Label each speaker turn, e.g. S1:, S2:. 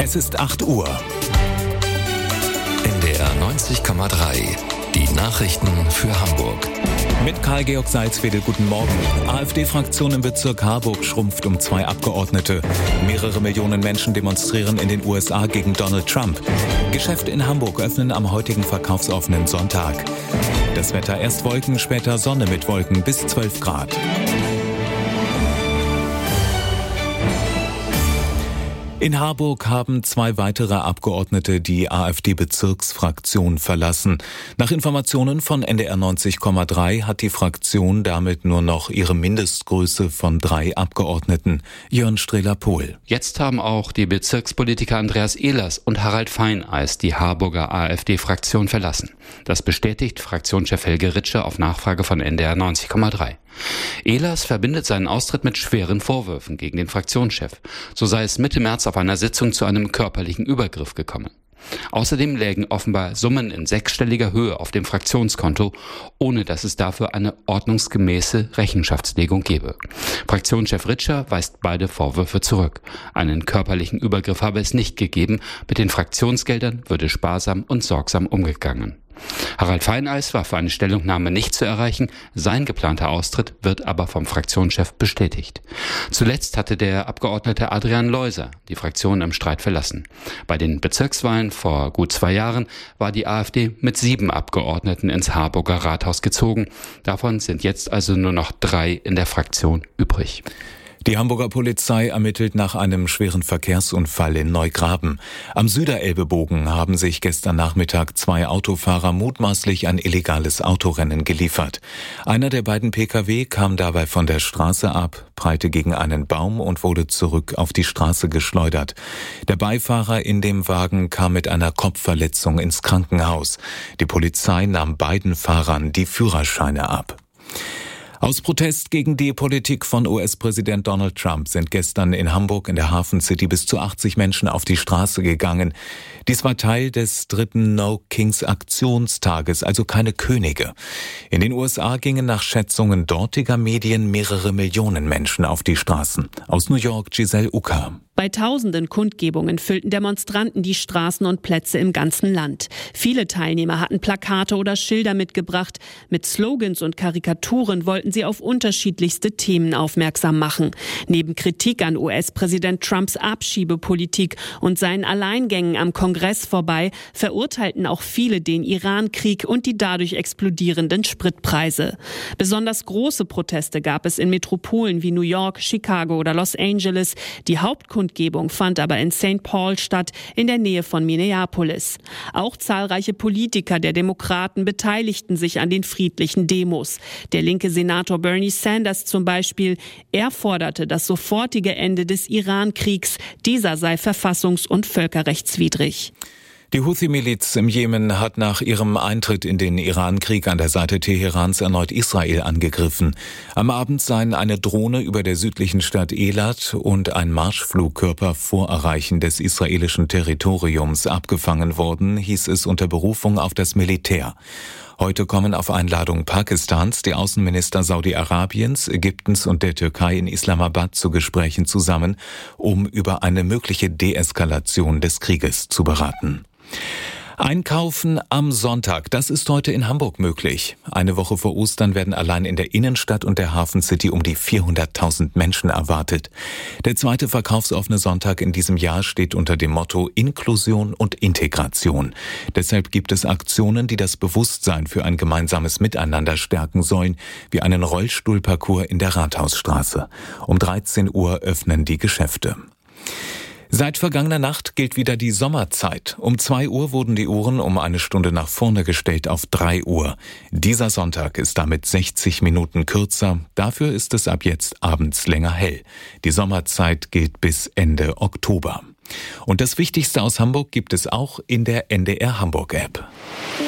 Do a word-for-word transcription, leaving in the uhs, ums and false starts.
S1: Es ist acht Uhr.
S2: N D R neunzig Komma drei. Die Nachrichten für Hamburg.
S1: Mit Karl-Georg Salzwedel, guten Morgen. AfD-Fraktion im Bezirk Harburg schrumpft um zwei Abgeordnete. Mehrere Millionen Menschen demonstrieren in den U S A gegen Donald Trump. Geschäfte in Hamburg öffnen am heutigen verkaufsoffenen Sonntag. Das Wetter: erst Wolken, später Sonne mit Wolken bis zwölf Grad. In Harburg haben zwei weitere Abgeordnete die AfD-Bezirksfraktion verlassen. Nach Informationen von N D R neunzig Komma drei hat die Fraktion damit nur noch ihre Mindestgröße von drei Abgeordneten. Jörn Strehler-Pohl.
S3: Jetzt haben auch die Bezirkspolitiker Andreas Ehlers und Harald Feineis die Harburger AfD-Fraktion verlassen. Das bestätigt Fraktionschef Helge Ritsche auf Nachfrage von N D R neunzig Komma drei. Ehlers verbindet seinen Austritt mit schweren Vorwürfen gegen den Fraktionschef. So sei es Mitte März auf einer Sitzung zu einem körperlichen Übergriff gekommen. Außerdem lägen offenbar Summen in sechsstelliger Höhe auf dem Fraktionskonto, ohne dass es dafür eine ordnungsgemäße Rechenschaftslegung gebe. Fraktionschef Ritscher weist beide Vorwürfe zurück. Einen körperlichen Übergriff habe es nicht gegeben, mit den Fraktionsgeldern würde sparsam und sorgsam umgegangen. Harald Feineis war für eine Stellungnahme nicht zu erreichen, sein geplanter Austritt wird aber vom Fraktionschef bestätigt. Zuletzt hatte der Abgeordnete Adrian Leuser die Fraktion im Streit verlassen. Bei den Bezirkswahlen vor gut zwei Jahren war die AfD mit sieben Abgeordneten ins Harburger Rathaus gezogen. Davon sind jetzt also nur noch drei in der Fraktion übrig.
S1: Die Hamburger Polizei ermittelt nach einem schweren Verkehrsunfall in Neugraben. Am Süderelbebogen haben sich gestern Nachmittag zwei Autofahrer mutmaßlich ein illegales Autorennen geliefert. Einer der beiden Pkw kam dabei von der Straße ab, prallte gegen einen Baum und wurde zurück auf die Straße geschleudert. Der Beifahrer in dem Wagen kam mit einer Kopfverletzung ins Krankenhaus. Die Polizei nahm beiden Fahrern die Führerscheine ab. Aus Protest gegen die Politik von U S-Präsident Donald Trump sind gestern in Hamburg in der Hafen City bis zu achtzig Menschen auf die Straße gegangen. Dies war Teil des dritten No Kings Aktionstages, also keine Könige. In den U S A gingen nach Schätzungen dortiger Medien mehrere Millionen Menschen auf die Straßen. Aus New York Giselle Ucker.
S4: Bei tausenden Kundgebungen füllten Demonstranten die Straßen und Plätze im ganzen Land. Viele Teilnehmer hatten Plakate oder Schilder mitgebracht. Mit Slogans und Karikaturen wollten sie auf unterschiedlichste Themen aufmerksam machen. Neben Kritik an U S-Präsident Trumps Abschiebepolitik und seinen Alleingängen am Kongress vorbei, verurteilten auch viele den Iran-Krieg und die dadurch explodierenden Spritpreise. Besonders große Proteste gab es in Metropolen wie New York, Chicago oder Los Angeles. Die Hauptkundgebung Kundgebung fand aber in Saint Paul statt, in der Nähe von Minneapolis. Auch zahlreiche Politiker der Demokraten beteiligten sich an den friedlichen Demos. Der linke Senator Bernie Sanders zum Beispiel, er forderte das sofortige Ende des Iran-Kriegs. Dieser sei verfassungs- und völkerrechtswidrig.
S1: Die Houthi-Miliz im Jemen hat nach ihrem Eintritt in den Iran-Krieg an der Seite Teherans erneut Israel angegriffen. Am Abend seien eine Drohne über der südlichen Stadt Elat und ein Marschflugkörper vor Erreichen des israelischen Territoriums abgefangen worden, hieß es unter Berufung auf das Militär. Heute kommen auf Einladung Pakistans die Außenminister Saudi-Arabiens, Ägyptens und der Türkei in Islamabad zu Gesprächen zusammen, um über eine mögliche Deeskalation des Krieges zu beraten. Einkaufen am Sonntag, das ist heute in Hamburg möglich. Eine Woche vor Ostern werden allein in der Innenstadt und der Hafen City um die vierhunderttausend Menschen erwartet. Der zweite verkaufsoffene Sonntag in diesem Jahr steht unter dem Motto Inklusion und Integration. Deshalb gibt es Aktionen, die das Bewusstsein für ein gemeinsames Miteinander stärken sollen, wie einen Rollstuhlparcours in der Rathausstraße. Um dreizehn Uhr öffnen die Geschäfte. Seit vergangener Nacht gilt wieder die Sommerzeit. Um zwei Uhr wurden die Uhren um eine Stunde nach vorne gestellt auf drei Uhr. Dieser Sonntag ist damit sechzig Minuten kürzer. Dafür ist es ab jetzt abends länger hell. Die Sommerzeit gilt bis Ende Oktober. Und das Wichtigste aus Hamburg gibt es auch in der N D R Hamburg App.